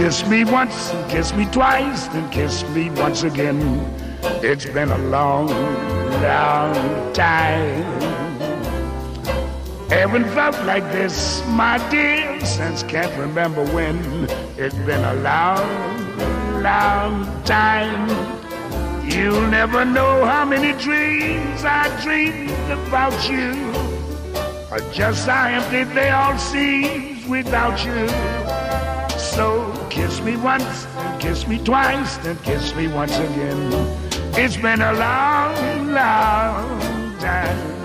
kiss me once, and kiss me twice, then kiss me once again. It's been a long, long time. Haven't felt like this, my dear, since can't remember when. It's been a long, long time. You'll never know how many dreams I dreamed about you, or just how empty they all seem without you. So kiss me once, and kiss me twice, then kiss me once again. It's been a long, long time.